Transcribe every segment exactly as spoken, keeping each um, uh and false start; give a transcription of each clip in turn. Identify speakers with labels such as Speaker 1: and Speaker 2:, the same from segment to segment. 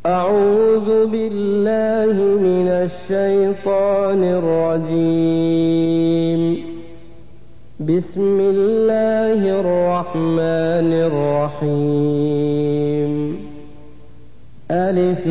Speaker 1: أعوذ بالله من الشيطان الرجيم. بسم الله الرحمن الرحيم. ألف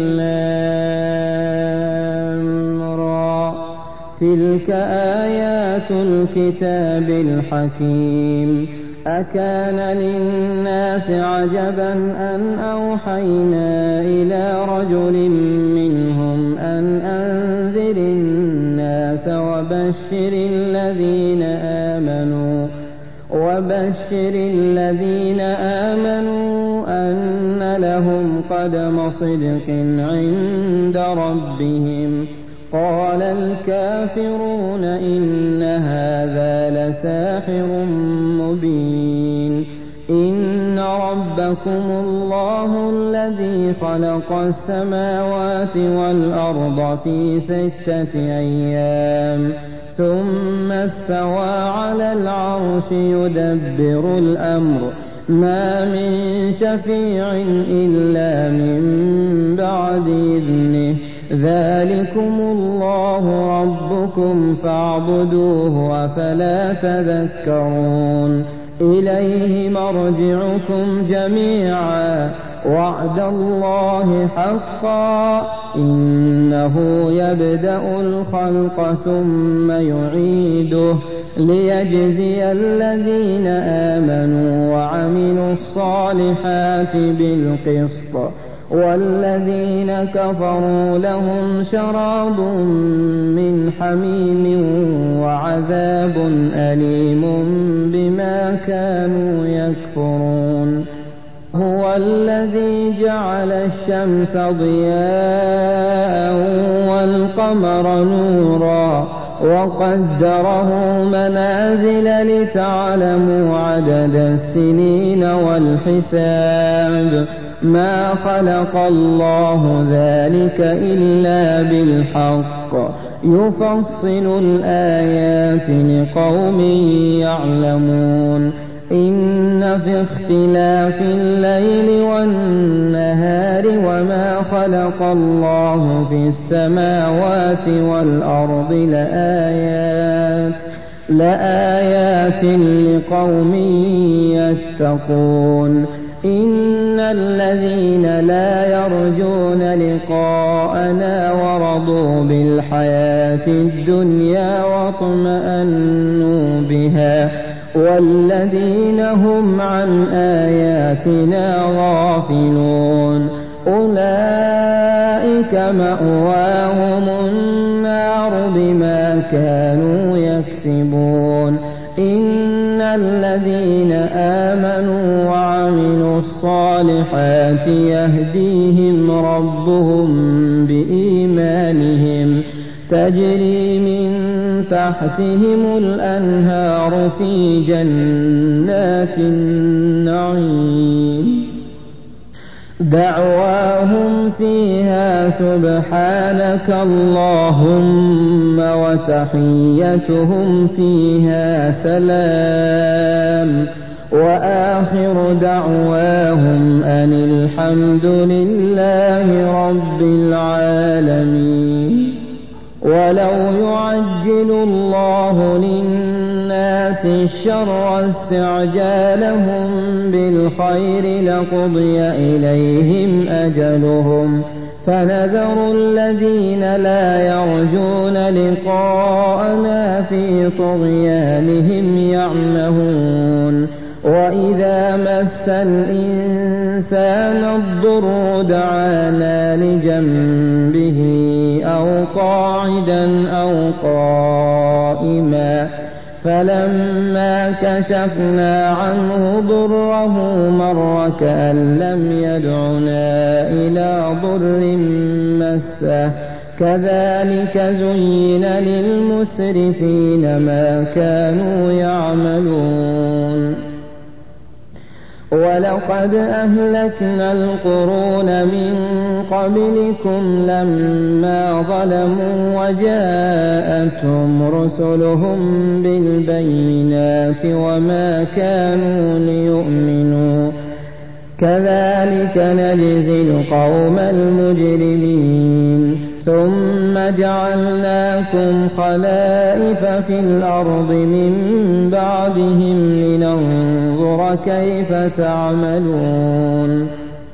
Speaker 1: لام را، تلك آيات الكتاب الحكيم. أكان للناس عجبا أن أوحينا إلى رجل منهم أن أنذر الناس وبشر الذين آمنوا وبشر الذين آمنوا أن لهم قدم صدق عند ربهم. قال الكافرون إن هذا لساحر مبين. إن ربكم الله الذي خلق السماوات والأرض في ستة أيام ثم استوى على العرش يدبر الأمر ما من شفيع إلا من بعد إذنه. ذلكم الله ربكم فاعبدوه أفلا تذكرون. إليه مرجعكم جميعا وعد الله حقا إنه يبدأ الخلق ثم يعيده ليجزي الذين آمنوا وعملوا الصالحات بالقسط والذين كفروا لهم شراب من حميم وعذاب أليم بما كانوا يكفرون. هو الذي جعل الشمس ضياء والقمر نورا وقدره منازل لتعلموا عدد السنين والحساب. ما خلق الله ذلك إلا بالحق يفصل الآيات لقوم يعلمون. إن في اختلاف الليل والنهار وما خلق الله في السماوات والأرض لآيات لآيات لقوم يتقون. إن الذين لا يرجون لقاءنا ورضوا بالحياة الدنيا واطمأنوا بها والذين هم عن آياتنا غافلون أولئك مأواهم النار بما كانوا يكسبون. إن الذين آمنوا وعملوا الصالحات يهديهم ربهم بإيمانهم تجري من تحتهم الأنهار في جنات النعيم. دعواهم فيها سبحانك اللهم وتحيتهم فيها سلام وآخر دعواهم أن الحمد لله رب العالمين. ولو يعجل الله للناس الشر استعجالهم بالخير لقضي إليهم أجلهم فنذر الذين لا يرجون لقاءنا في طغيانهم يعمهون. وإذا مس الإنسان الضر دعانا لجنبه أو قاعدا أو قائما فلما كشفنا عنه ضره مر كأن لم يدعنا إلى ضر مسه. كذلك زين للمسرفين ما كانوا يعملون. ولقد أهلكنا القرون من قبلكم لما ظلموا وجاءتهم رسلهم بالبينات وما كانوا ليؤمنوا كذلك نجزي القوم المجرمين ثم جعلناكم خلائف في الأرض من بعدهم لننظر كيف تعملون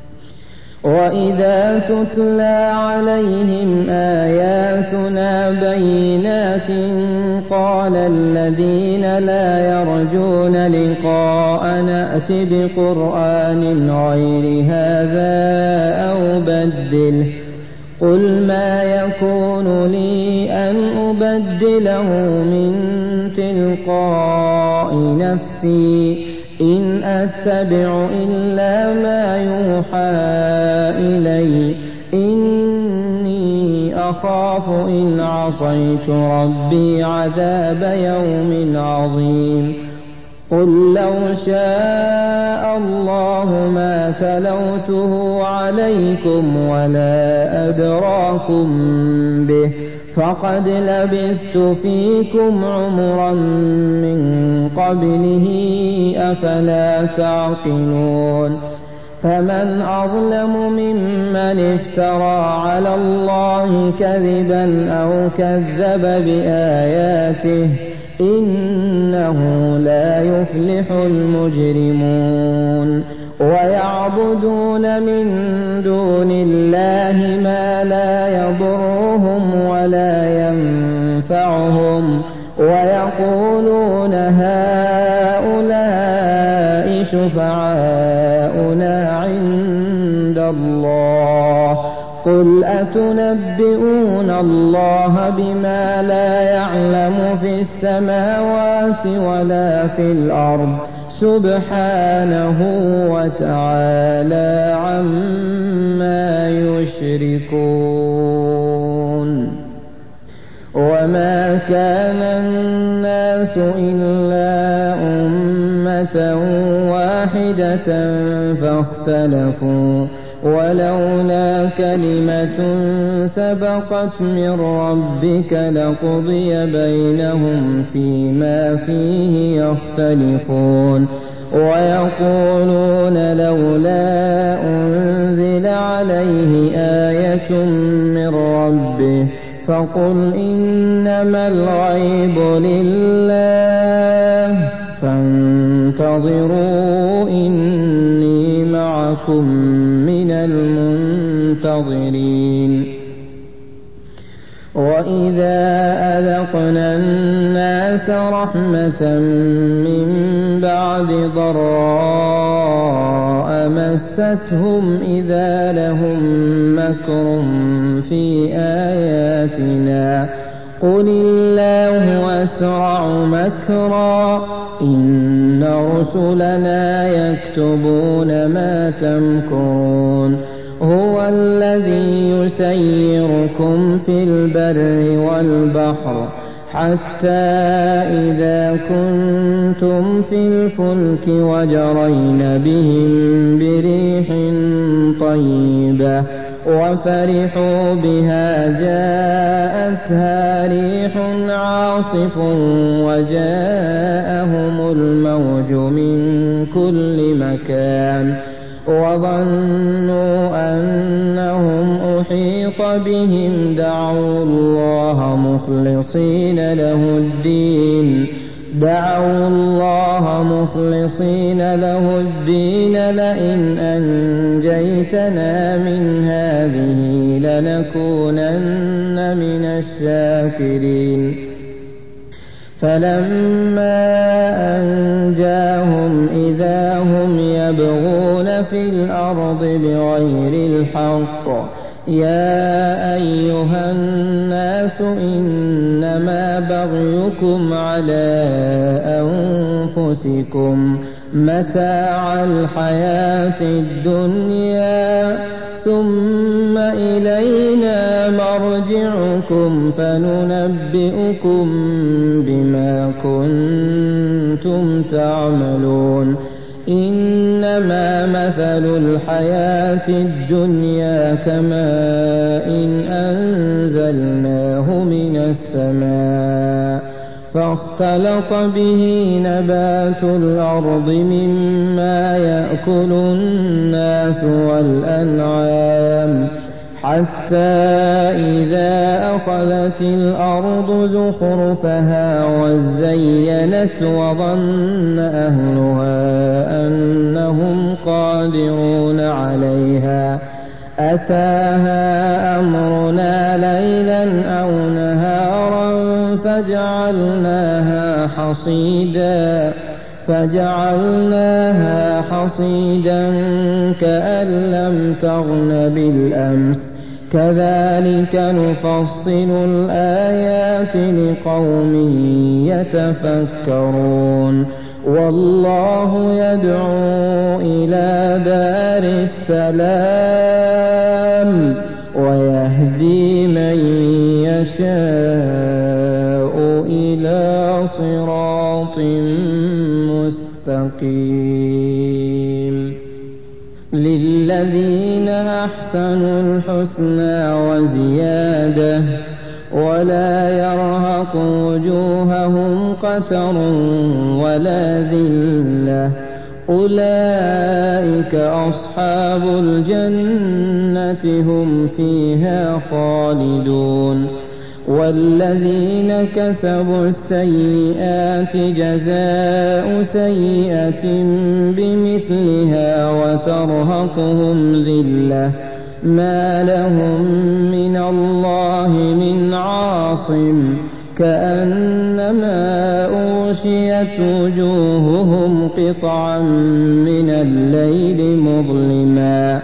Speaker 1: وإذا تتلى عليهم آياتنا بينات قال الذين لا يرجون لقاءنا ائت بقرآن غير هذا أو بدله قل ما يكون لي أن أبدله من تلقاء نفسي إن أتبع إلا ما يوحى إلي إني أخاف إن عصيت ربي عذاب يوم عظيم قل لو شاء الله ما تلوته عليكم ولا أدراكم به فقد لبثت فيكم عمرا من قبله أفلا تعقلون فمن أظلم ممن افترى على الله كذبا أو كذب بآياته إنه لا يفلح المجرمون ويعبدون من دون الله ما لا يضرهم ولا ينفعهم ويقولون هؤلاء شفعاؤنا عند الله قل أتنبئون الله بما لا يعلم في السماوات ولا في الأرض سبحانه وتعالى عما يشركون وما كان الناس إلا أمة واحدة فاختلفوا ولولا كلمة سبقت من ربك لقضي بينهم فيما فيه يختلفون ويقولون لولا أنزل عليه آية من ربه فقل إنما الغيب لله فانتظروا إني معكم من المنتظرين وإذا أذقنا الناس رحمة من بعد ضراء مستهم إذا لهم مكر في آياتنا قل الله أسرع مكرا إن رسلنا يكتبون ما تمكرون هو الذي يسيركم في البر والبحر حتى إذا كنتم في الفلك وجرين بهم بريح طيبة وفرحوا بها جاءتها ريح عاصف وجاءهم الموج من كل مكان وظنوا أنهم أحيط بهم دعوا الله مخلصين له الدين دعوا الله مخلصين له الدين لئن أنجيتنا من هذه لنكونن من الشاكرين فلما أنجاهم إذا هم يبغون في الأرض بغير الحق يا أيها الناس إنما بغيكم على أنفسكم متاع الحياة الدنيا ثم إلينا مرجعكم فننبئكم بما كنتم تعملون إنما مثل الحياة الدنيا كماء إن أنزلناه من السماء فاختلط به نبات الأرض مما يأكل الناس والأنعام حتى إذا أخذت الأرض زخرفها وزينت وظن أهلها أنهم قادرون عليها أتاها أمرنا ليلا أو نهارا فجعلناها حصيدا فجعلناها حصيدا كأن لم تغن بالأمس كذلك نفصل الآيات لقوم يتفكرون والله يدعو إلى دار السلام ويهدي من يشاء إلى صراط مستقيم للذين أحسنوا الحسنى وزيادة ولا يرهق وجوههم قتر ولا ذلة أولئك أصحاب الجنة هم فيها خالدون والذين كسبوا السيئات جزاء سيئة بمثلها وترهقهم ذلة ما لهم من الله من عاصم كأنما أغشيت وجوههم قطعا من الليل مظلما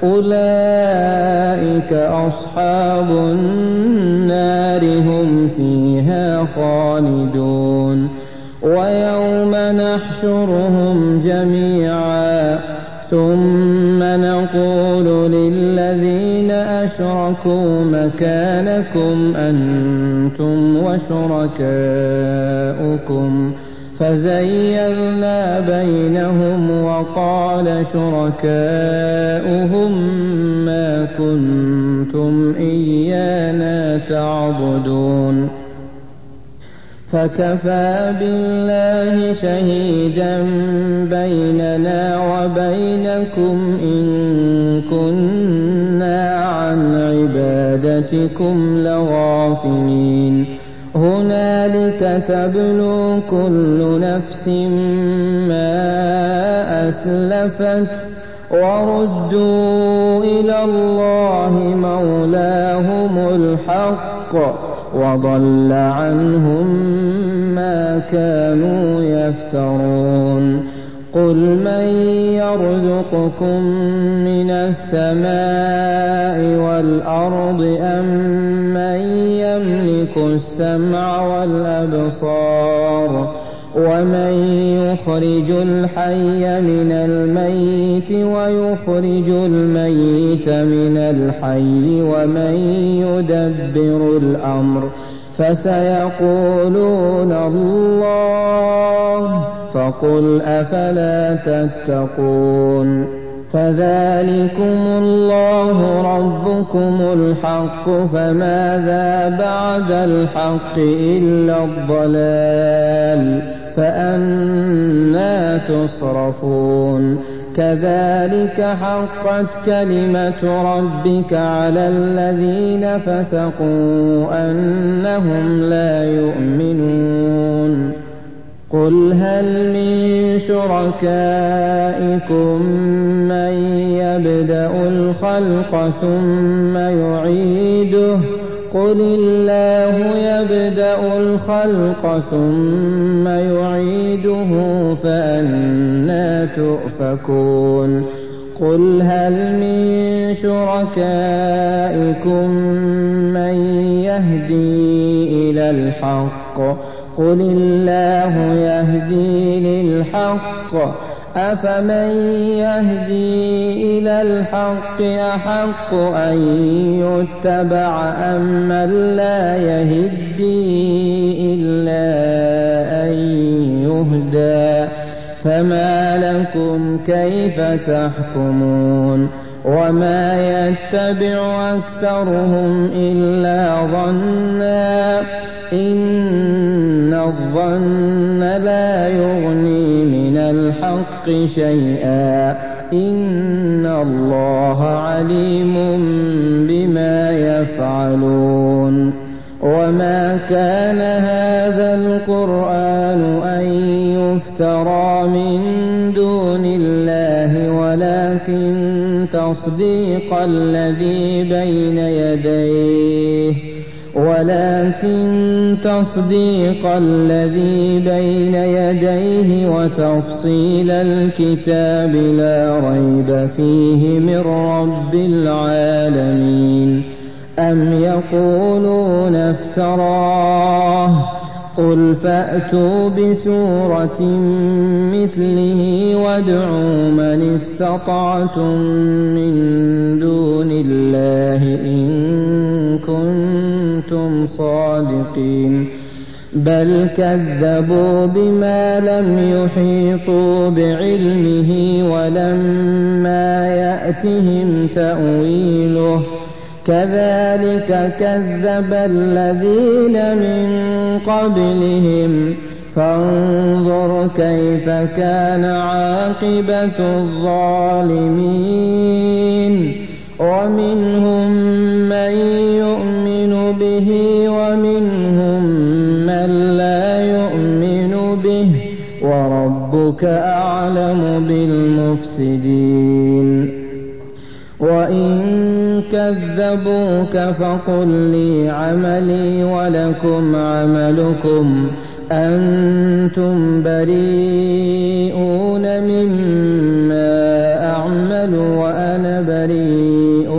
Speaker 1: أولئك أصحاب النار هم فيها خالدون ويوم نحشرهم جميعا ثم نقول للذين أشركوا مكانكم أنتم وشركاؤكم فزيّلنا بينهم وقال شركاؤهم ما كنتم إيانا تعبدون فكفى بالله شهيدا بيننا وبينكم إن كنا عن عبادتكم لغافلين هنالك تبلو كل نفس ما أسلفت وردوا إلى الله مولاهم الحق وضل عنهم ما كانوا يفترون قل من يرزقكم من السماء والأرض أم من يملك السمع والأبصار ومن يخرج الحي من الميت ويخرج الميت من الحي ومن يدبر الأمر فسيقولون الله فقل أفلا تتقون فذلكم الله ربكم الحق فماذا بعد الحق إلا الضلال فأنى تصرفون كذلك حقت كلمة ربك على الذين فسقوا أنهم لا يؤمنون قل هل من شركائكم من يبدأ الخلق ثم يعيده قل الله يبدأ الخلق ثم يعيده فأنى تؤفكون قل هل من شركائكم من يهدي إلى الحق قل الله يهدي للحق أفمن يهدي إلى الحق أحق أن يتبع أم من لا يهدي إلا أن يهدى فما لكم كيف تحكمون وما يتبع أكثرهم إلا ظنا إن الظن لا يغني من الحق شيئا إن الله عليم بما يفعلون وما كان هذا القرآن أن يفترى من دون الله ولكن تصديق الذي بين يديه ولكن تصديق الذي بين يديه وتفصيل الكتاب لا ريب فيه من رب العالمين أم يقولون افتراه قل فأتوا بسورة مثله وادعوا من استطعتم من دون الله إن كنتم صادقين بل كذبوا بما لم يحيطوا بعلمه ولما يأتهم تأويله كذلك كذب الذين من قبلهم فانظر كيف كان عاقبة الظالمين ومنهم من يؤمن به ومنهم من لا يؤمن به وربك أعلم بالمفسدين وإن كذبوك فقل لي عملي ولكم عملكم أنتم بريئون مما أعمل وأنا بريء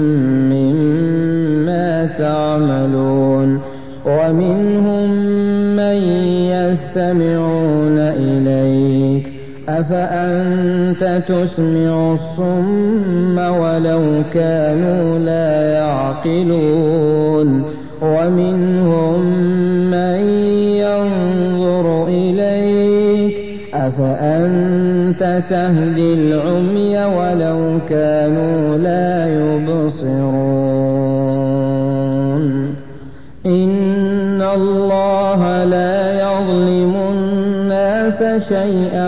Speaker 1: مما تعملون ومنهم من يستمعون إليك أفأنت تسمع الصم ولو كانوا لا يعقلون ومنهم من ينظر إليك أفأنت تهدي العمي ولو كانوا لا يبصرون إن الله لا يظلم الناس شيئا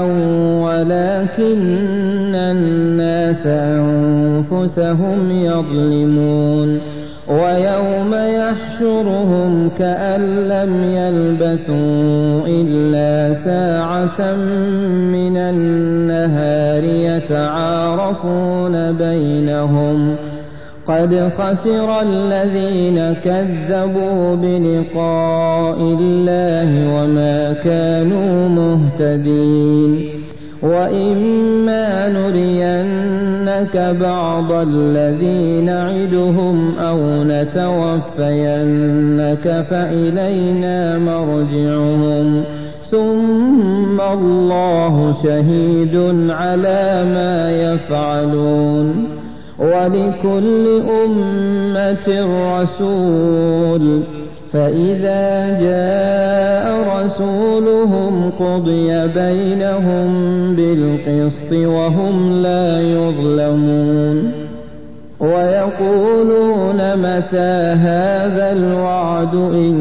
Speaker 1: ولكن الناس أنفسهم يظلمون ويوم يحشرهم كأن لم يلبثوا إلا ساعة من النهار يتعارفون بينهم قد خسر الذين كذبوا بلقاء الله وما كانوا مهتدين وإما نرينك بعض الذي نعدهم أو نتوفينك فإلينا مرجعهم ثم الله شهيد على ما يفعلون ولكل أمة رسول فإذا جاء رسولهم قضي بينهم بالقسط وهم لا يظلمون ويقولون متى هذا الوعد إن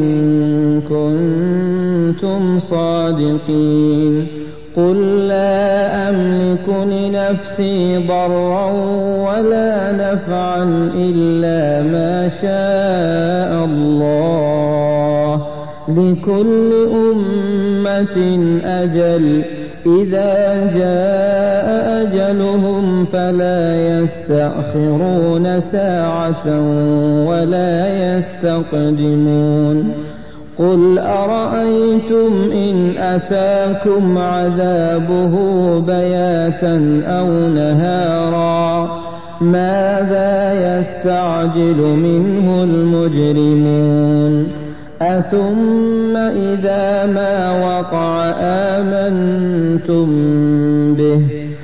Speaker 1: كنتم صادقين قل لا أملك لنفسي ضرا ولا نفعا إلا ما شاء الله لكل أمة أجل إذا جاء أجلهم فلا يستأخرون ساعة ولا يستقدمون قل أرأيتم إن أتاكم عذابه بياتا أو نهارا ماذا يستعجل منه المجرمون أثم إذا ما وقع آمنتم به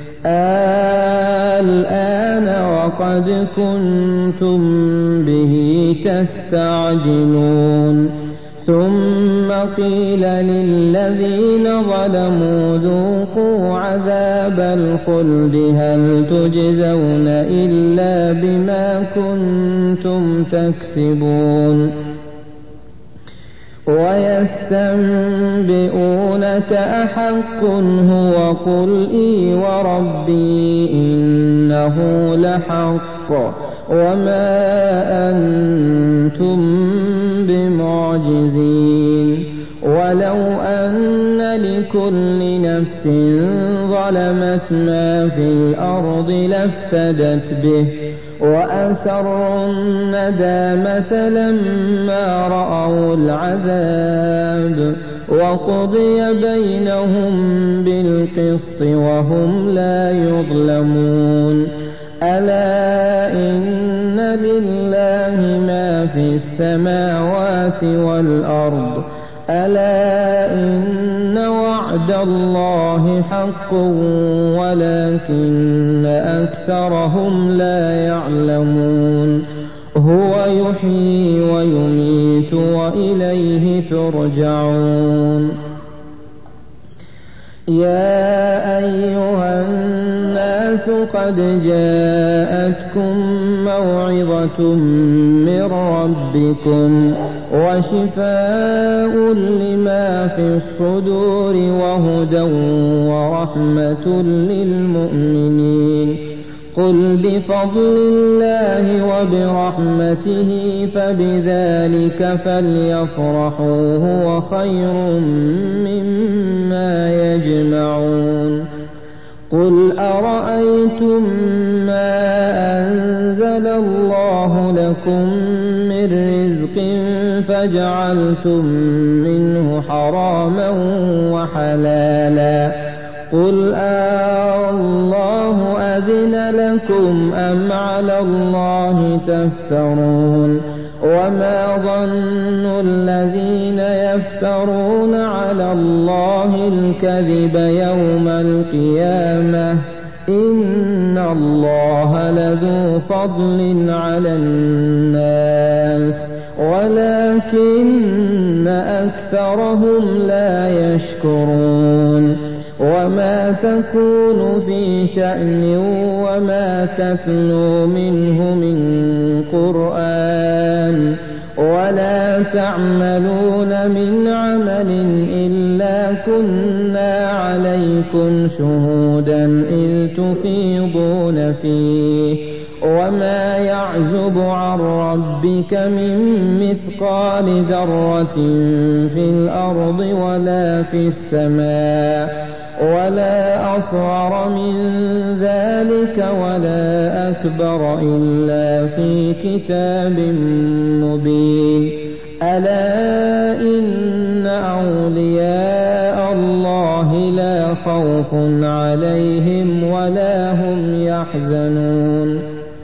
Speaker 1: الآن وقد كنتم به تستعجلون ثم قيل للذين ظلموا ذوقوا عذاب الخلد هل تجزون إلا بما كنتم تكسبون ويستنبئونك أحق هو قل إي وربي إنه لحق وما أنتم بمعجزين ولو أن لكل نفس ظلمت ما في الأرض لافتدت به وأسروا الندامة لما رأوا العذاب وقضي بينهم بالقسط وهم لا يظلمون ألا إن لله ما في السماوات والأرض ألا إن وعد الله حق ولكن أكثرهم لا يعلمون هو يحيي ويميت وإليه ترجعون يا أيها الناس قد جاءتكم موعظة من ربكم وشفاء لما في الصدور وهدى ورحمة للمؤمنين قل بفضل الله وبرحمته فبذلك فليفرحوا هو خير مما يجمعون قل أرأيتم ما أنزل الله لكم من رزق فجعلتم منه حراما وحلالا قل الله أذن لكم أم على الله تفترون وما ظن الذين يفترون على الله الكذب يوم القيامة إن الله لذو فضل على الناس ولكن أكثرهم لا يشكرون وما تكون في شأن وما تتلو منه من قرآن ولا تعملون من عمل إلا كنا عليكم شهودا إذ تفيضون فيه وما يعزب عن ربك من مثقال ذرة في الأرض ولا في السماء ولا أصغر من ذلك ولا أكبر إلا في كتاب مبين ألا إن أولياء الله لا خوف عليهم ولا هم يحزنون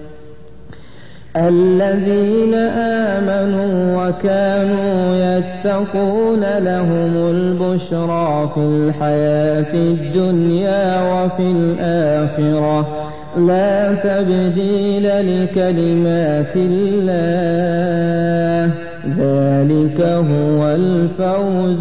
Speaker 1: الذين آمنوا وكانوا يتقون لهم البشرى في الحياة الدنيا وفي الآخرة لا تبديل لكلمات الله ذلك هو الفوز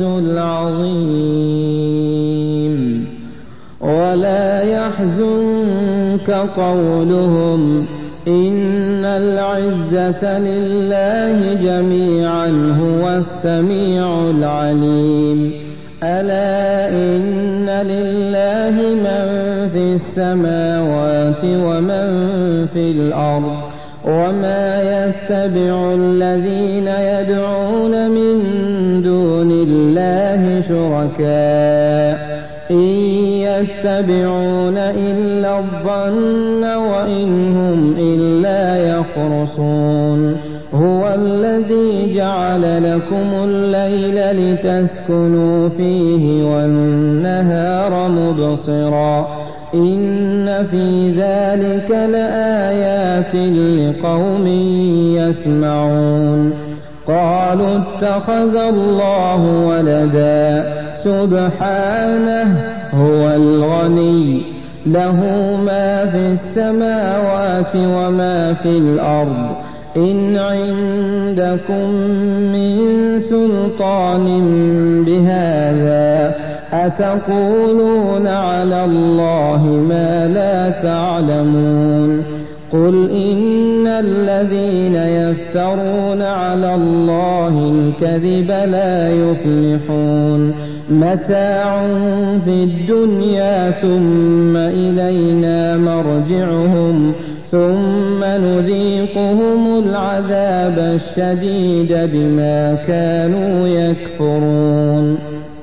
Speaker 1: العظيم ولا يحزنك قولهم إن العزة لله جميعا هو السميع العليم ألا إن لله من في السماوات ومن في الأرض وما يتبع الذين يدعون من دون الله شركاء إن يتبعون إلا الظن وإن هم إلا يخرصون هو الذي جعل لكم الليل لتسكنوا فيه والنهار مبصرا إن في ذلك لآيات لقوم يسمعون قالوا اتخذ الله ولدا سبحانه هو الغني له ما في السماوات وما في الأرض إن عندكم من سلطان بهذا أتقولون على الله ما لا تعلمون قل إن الذين يفترون على الله الكذب لا يفلحون متاع في الدنيا ثم إلينا مرجعهم ثم نذيقهم العذاب الشديد بما كانوا يكفرون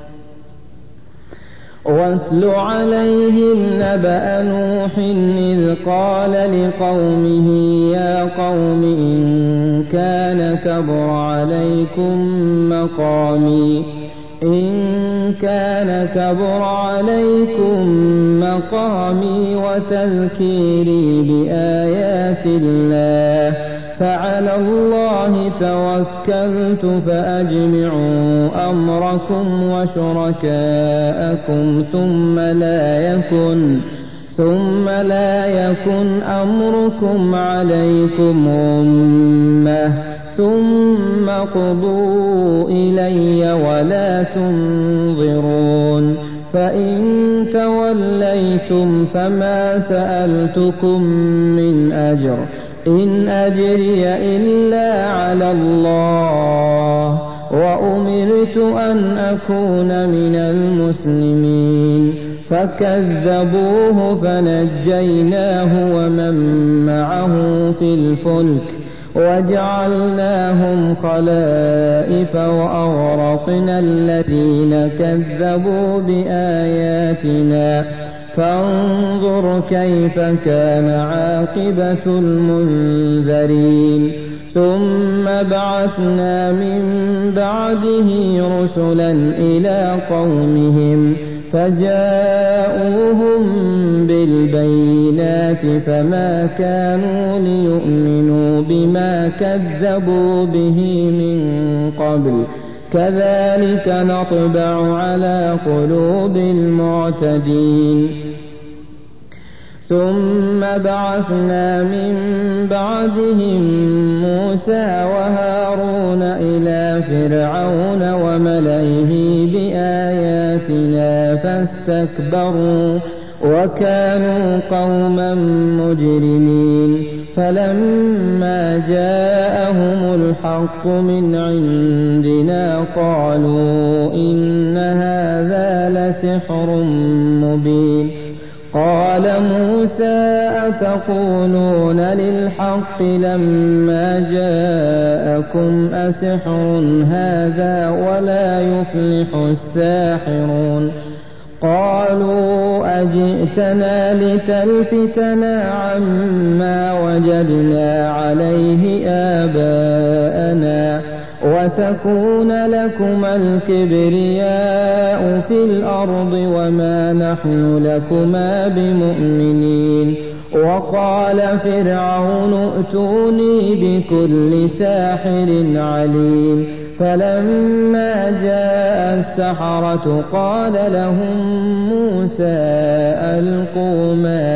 Speaker 1: واتل عليهم نبأ نوح إذ قال لقومه يا قوم إن كان كبر عليكم مقامي إن كان كبر عليكم مقامي وتذكيري بآيات الله فعلى الله توكلت فأجمعوا أمركم وشركاءكم ثم لا يكن ثم لا يكن أمركم عليكم غمة ثم قضوا إلي ولا تنظرون فإن توليتم فما سألتكم من أجر إن أجري إلا على الله وأمرت أن أكون من المسلمين فكذبوه فنجيناه ومن معه في الفلك وجعلناهم خلائف وأغرقنا الذين كذبوا بآياتنا فانظر كيف كان عاقبة المنذرين ثم بعثنا من بعده رسلا إلى قومهم فجاءوهم بالبينات فما كانوا ليؤمنوا بما كذبوا به من قبل كذلك نطبع على قلوب المعتدين ثم بعثنا من بعدهم موسى وهارون إلى فرعون وملئه بآياتنا فاستكبروا وكانوا قوما مجرمين فلما جاءهم الحق من عندنا قالوا إن هذا لسحر مبين قال موسى أتقولون للحق لما جاءكم أسحر هذا ولا يفلح الساحرون قالوا أجئتنا لتلفتنا عما وجدنا عليه آباءنا وتكون لكما الكبرياء في الأرض وما نحن لكما بمؤمنين وقال فرعون ائتوني بكل ساحر عليم فلما جاء السحرة قال لهم موسى ألقوا ما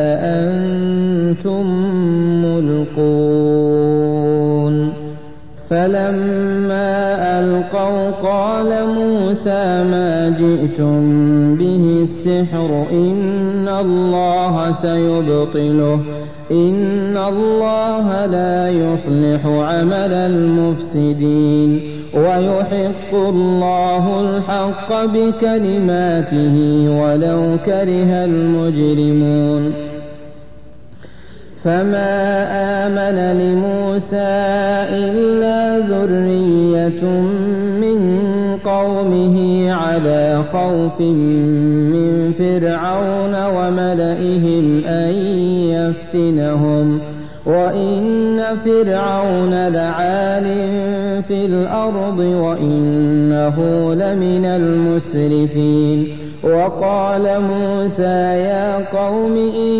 Speaker 1: أنتم ملقون فلما ألقوا قال موسى ما جئتم به السحر إن الله سيبطله إن الله لا يصلح عمل المفسدين ويحق الله الحق بكلماته ولو كره المجرمون فما آمن لموسى إلا ذرية من قومه على خوف من فرعون وملئهم أن يفتنهم وإن فرعون لعال في الأرض وإنه لمن المسرفين وقال موسى يا قوم إن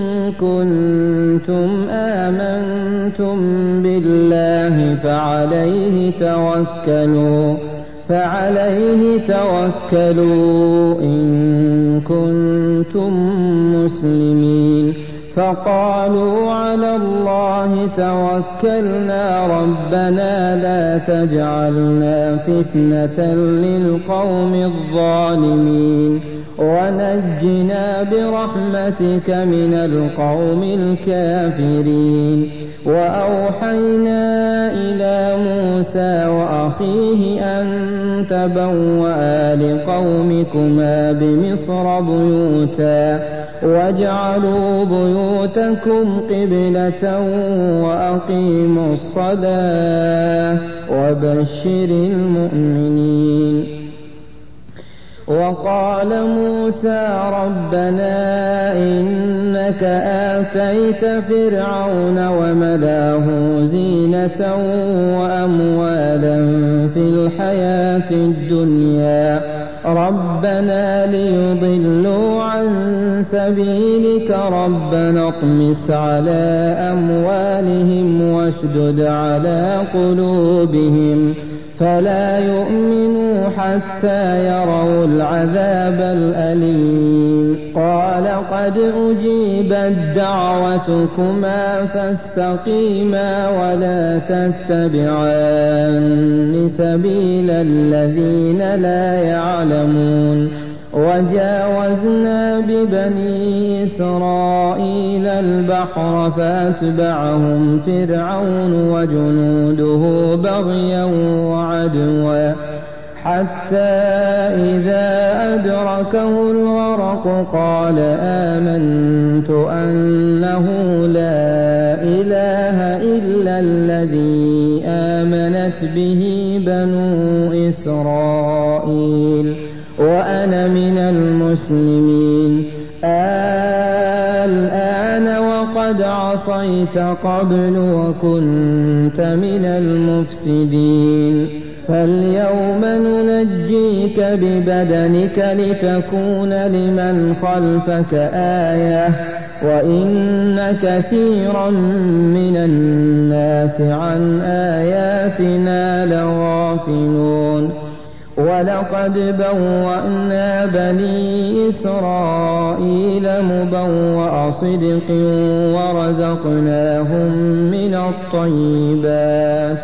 Speaker 1: كنتم آمنتم بالله فعليه توكلوا فعليه توكلوا إن كنتم مسلمين فقالوا على الله توكلنا ربنا لا تجعلنا فتنة للقوم الظالمين ونجنا برحمتك من القوم الكافرين. وأوحينا إلى موسى وأخيه أن تبوأ لقومكما بمصر بيوتا واجعلوا بيوتكم قبلة وأقيموا الصلاة وبشر المؤمنين. وقال موسى ربنا إنك آتيت فرعون وملاه زينة وأموالا في الحياة الدنيا ربنا ليضلوا عن سبيلك ربنا اطمس على أموالهم واشدد على قلوبهم فلا يؤمنوا حتى يروا العذاب الأليم. قال قد أجيبت دعوتكما فاستقيما ولا تتبعان سبيل الذين لا يعلمون. وجاوزنا ببني إسرائيل البحر فأتبعهم فرعون وجنوده بغيا وعدوا حتى إذا أدركه الغرق قال آمنت أنه لا إله إلا الذي آمنت به بنو إسرائيل وأنا من المسلمين. الآن وقد عصيت قبل وكنت من المفسدين فاليوم ننجيك ببدنك لتكون لمن خلفك آية وإن كثيرا من الناس عن آياتنا لغافلون. ولقد بوأنا بني إسرائيل مبوأ صدق ورزقناهم من الطيبات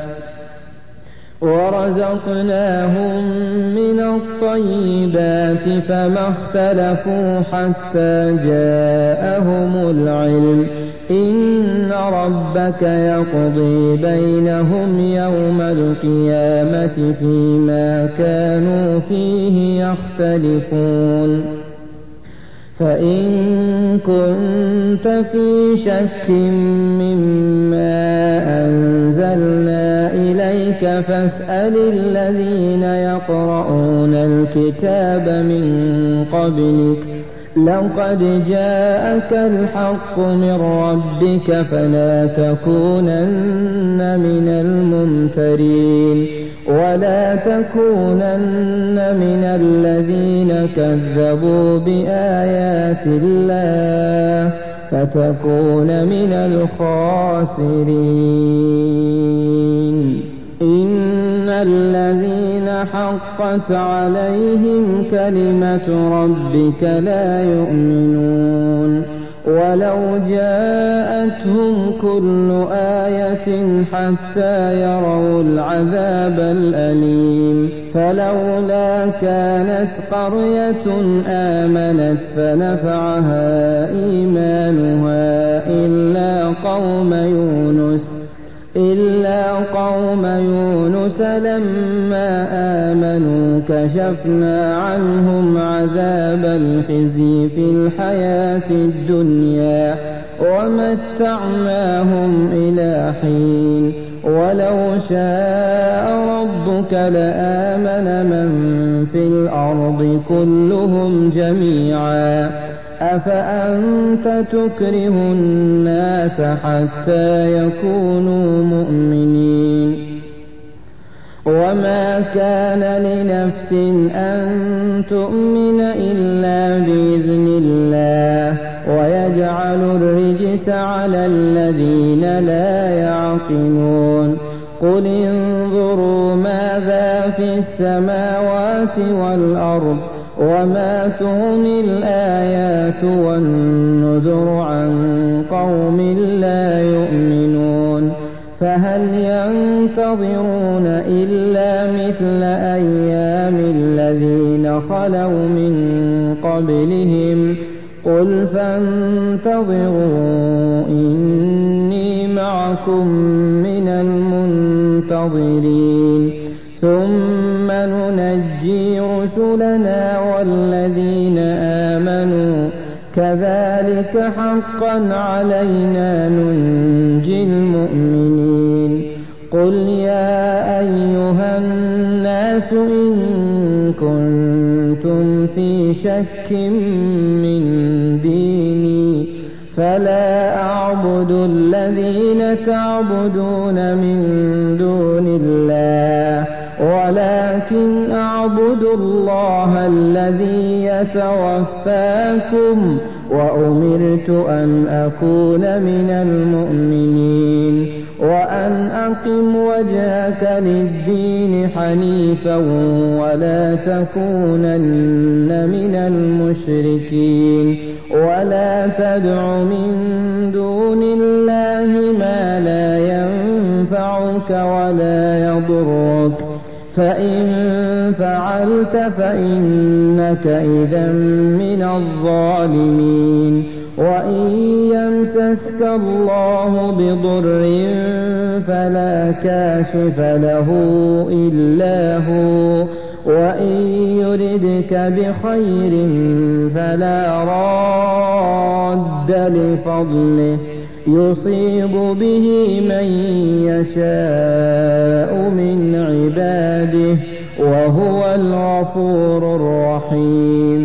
Speaker 1: ورزقناهم من الطيبات فما اختلفوا حتى جاءهم العلم إن ربك يقضي بينهم يوم القيامة فيما كانوا فيه يختلفون. فإن كنت في شك مما أنزلنا إليك فاسأل الذين يقرؤون الكتاب من قبلك لقد جاءك الحق من ربك فلا تكونن من الممترين ولا تكونن من الذين كذبوا بآيات الله فتكون من الخاسرين. إن الذين حقت عليهم كلمة ربك لا يؤمنون ولو جاءتهم كل آية حتى يروا العذاب الأليم فلولا كانت قرية آمنت فنفعها إيمانها إلا قوم يونس إلا قوم يونس لما آمنوا كشفنا عنهم عذاب الخزي في الحياة الدنيا ومتعناهم إلى حين ولو شاء ربك لآمن من في الأرض كلهم جميعا أفأنت تكره الناس حتى يكونوا مؤمنين. وما كان لنفس أن تؤمن إلا بإذن الله ويجعل الرجس على الذين لا يعقلون. قل انظروا ماذا في السماوات والأرض وما تغني الآيات والنذر عن قوم لا يؤمنون فهل ينتظرون إلا مثل أيام الذين خلوا من قبلهم قل فانتظروا إني معكم من المنتظرين ثم ننجي رسلنا والذين آمنوا كذلك حقا علينا ننجي المؤمنين قل يا أيها الناس إن كنتم في شك من ديني فلا أعبد الذين تعبدون من دون الله ولكن أعبد الله الذي يتوفاكم وأمرت أن أكون من المؤمنين وأن أقم وجهك للدين حنيفا ولا تكونن من المشركين ولا تدع من دون الله ما لا ينفعك ولا يضرك فإن فعلت فإنك إذا من الظالمين وإن يمسسك الله بضر فلا كاشف له إلا هو وإن يردك بخير فلا راد لفضله يصيب به من يشاء من عباده وهو الغفور الرحيم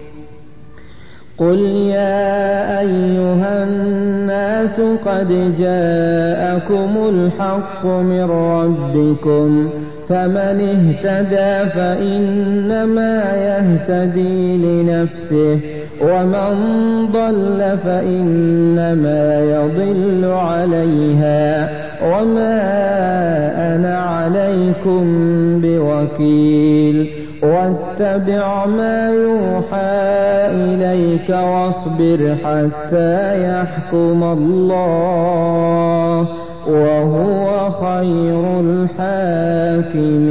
Speaker 1: قل يا أيها الناس قد جاءكم الحق من ربكم فمن اهتدى فإنما يهتدي لنفسه ومن ضل فإنما يضل عليها وما أنا عليكم بوكيل واتبع ما يوحى إليك واصبر حتى يحكم الله وهو خير الحاكمين.